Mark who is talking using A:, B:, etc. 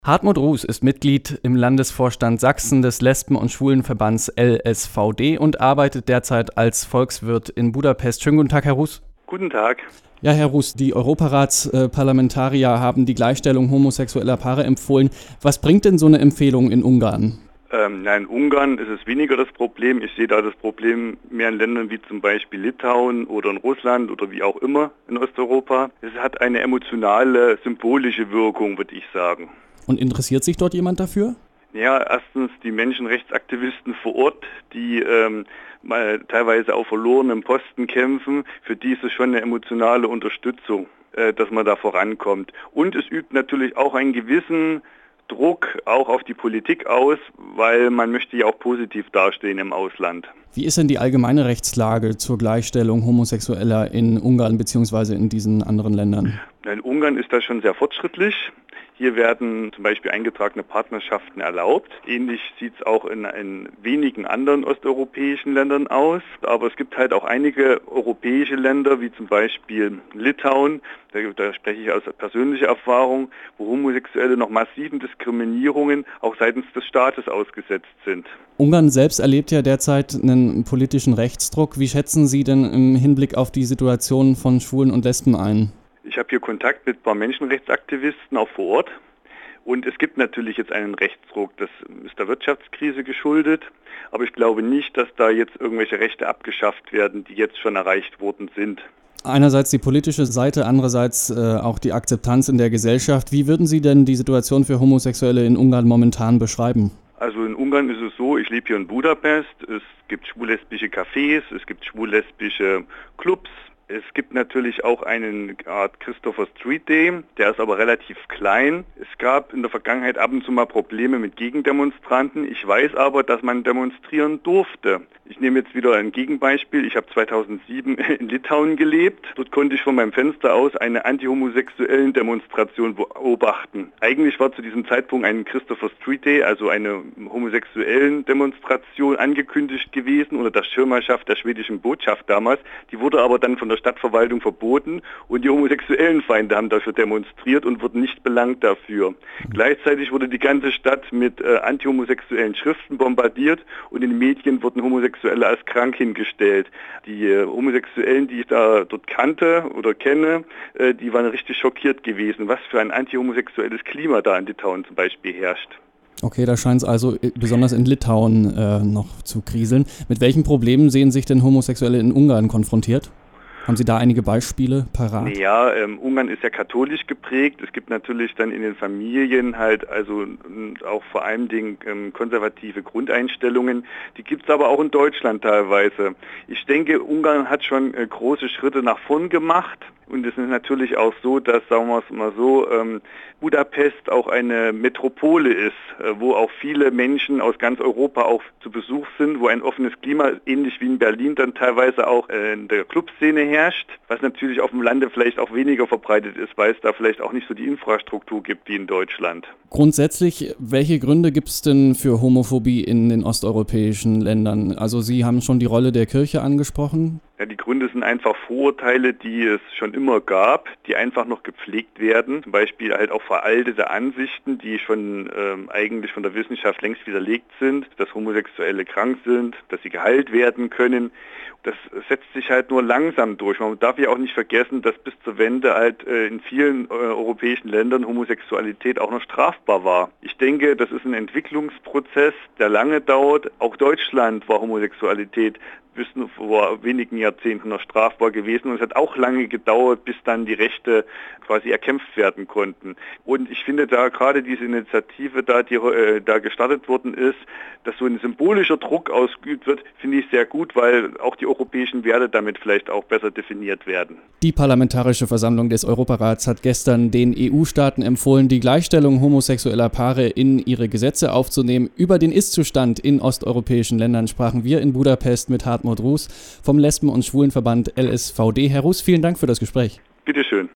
A: Hartmut Ruß ist Mitglied im Landesvorstand Sachsen des Lesben- und Schwulenverbands LSVD und arbeitet derzeit als Volkswirt in Budapest. Schönen guten Tag, Herr Ruß.
B: Guten Tag.
A: Ja, Herr Ruß, die Europaratsparlamentarier haben die Gleichstellung homosexueller Paare empfohlen. Was bringt denn so eine Empfehlung in Ungarn?
B: In Ungarn ist es weniger das Problem. Ich sehe da das Problem mehr in Ländern wie zum Beispiel Litauen oder in Russland oder wie auch immer in Osteuropa. Es hat eine emotionale, symbolische Wirkung, würde ich sagen.
A: Und interessiert sich dort jemand dafür?
B: Ja, erstens die Menschenrechtsaktivisten vor Ort, die mal teilweise auf verlorenem Posten kämpfen. Für die ist es schon eine emotionale Unterstützung, dass man da vorankommt. Und es übt natürlich auch einen gewissen Druck auch auf die Politik aus, weil man möchte ja auch positiv dastehen im Ausland.
A: Wie ist denn die allgemeine Rechtslage zur Gleichstellung Homosexueller in Ungarn bzw. in diesen anderen Ländern?
B: In Ungarn ist das schon sehr fortschrittlich. Hier werden zum Beispiel eingetragene Partnerschaften erlaubt. Ähnlich sieht es auch in wenigen anderen osteuropäischen Ländern aus. Aber es gibt halt auch einige europäische Länder, wie zum Beispiel Litauen, da spreche ich aus persönlicher Erfahrung, wo Homosexuelle noch massiven Diskriminierungen auch seitens des Staates ausgesetzt sind.
A: Ungarn selbst erlebt ja derzeit einen politischen Rechtsdruck. Wie schätzen Sie denn im Hinblick auf die Situation von Schwulen und Lesben ein?
B: Ich habe hier Kontakt mit ein paar Menschenrechtsaktivisten auch vor Ort und es gibt natürlich jetzt einen Rechtsdruck, das ist der Wirtschaftskrise geschuldet, aber ich glaube nicht, dass da jetzt irgendwelche Rechte abgeschafft werden, die jetzt schon erreicht worden sind.
A: Einerseits die politische Seite, andererseits auch die Akzeptanz in der Gesellschaft. Wie würden Sie denn die Situation für Homosexuelle in Ungarn momentan beschreiben?
B: Also in Ungarn ist es so, ich lebe hier in Budapest, es gibt schwul-lesbische Cafés, es gibt schwul-lesbische Clubs. Es gibt natürlich auch eine Art Christopher Street Day, der ist aber relativ klein. Es gab in der Vergangenheit ab und zu mal Probleme mit Gegendemonstranten. Ich weiß aber, dass man demonstrieren durfte. Ich nehme jetzt wieder ein Gegenbeispiel. Ich habe 2007 in Litauen gelebt. Dort konnte ich von meinem Fenster aus eine anti-homosexuellen Demonstration beobachten. Eigentlich war zu diesem Zeitpunkt ein Christopher Street Day, also eine homosexuellen Demonstration angekündigt gewesen unter der Schirmherrschaft der schwedischen Botschaft damals. Die wurde aber dann von der Stadtverwaltung verboten und die homosexuellen Feinde haben dafür demonstriert und wurden nicht belangt dafür. Gleichzeitig wurde die ganze Stadt mit antihomosexuellen Schriften bombardiert und in den Medien wurden Homosexuelle als krank hingestellt. Die Homosexuellen, die ich dort kannte oder kenne, die waren richtig schockiert gewesen, was für ein antihomosexuelles Klima da in Litauen zum Beispiel herrscht.
A: Okay, da scheint es also besonders in Litauen noch zu kriseln. Mit welchen Problemen sehen sich denn Homosexuelle in Ungarn konfrontiert? Haben Sie da einige Beispiele parat?
B: Ja, Ungarn ist ja katholisch geprägt. Es gibt natürlich dann in den Familien halt also auch vor allen Dingen konservative Grundeinstellungen. Die gibt es aber auch in Deutschland teilweise. Ich denke, Ungarn hat schon große Schritte nach vorn gemacht. Und es ist natürlich auch so, dass, sagen wir es mal so, Budapest auch eine Metropole ist, wo auch viele Menschen aus ganz Europa auch zu Besuch sind, wo ein offenes Klima, ähnlich wie in Berlin, dann teilweise auch in der Clubszene herrscht, was natürlich auf dem Lande vielleicht auch weniger verbreitet ist, weil es da vielleicht auch nicht so die Infrastruktur gibt wie in Deutschland.
A: Grundsätzlich, welche Gründe gibt es denn für Homophobie in den osteuropäischen Ländern? Also Sie haben schon die Rolle der Kirche angesprochen.
B: Ja, die Gründe sind einfach Vorurteile, die es schon immer gab, die einfach noch gepflegt werden. Zum Beispiel halt auch veraltete Ansichten, die schon eigentlich von der Wissenschaft längst widerlegt sind, dass Homosexuelle krank sind, dass sie geheilt werden können. Das setzt sich halt nur langsam durch. Man darf ja auch nicht vergessen, dass bis zur Wende halt in vielen europäischen Ländern Homosexualität auch noch strafbar war. Ich denke, das ist ein Entwicklungsprozess, der lange dauert. Auch Deutschland war Homosexualität bis vor wenigen Jahrzehnten noch strafbar gewesen und es hat auch lange gedauert, bis dann die Rechte quasi erkämpft werden konnten. Und ich finde da gerade diese Initiative da, die da gestartet worden ist, dass so ein symbolischer Druck ausgeübt wird, finde ich sehr gut, weil auch die europäischen Werte damit vielleicht auch besser definiert werden.
A: Die Parlamentarische Versammlung des Europarats hat gestern den EU-Staaten empfohlen, die Gleichstellung homosexueller Paare in ihre Gesetze aufzunehmen. Über den Ist-Zustand in osteuropäischen Ländern sprachen wir in Budapest mit Hartmut Ruß vom Lesben- und Schwulenverband LSVD. Herr Ruß, vielen Dank für das Gespräch.
B: Bitteschön.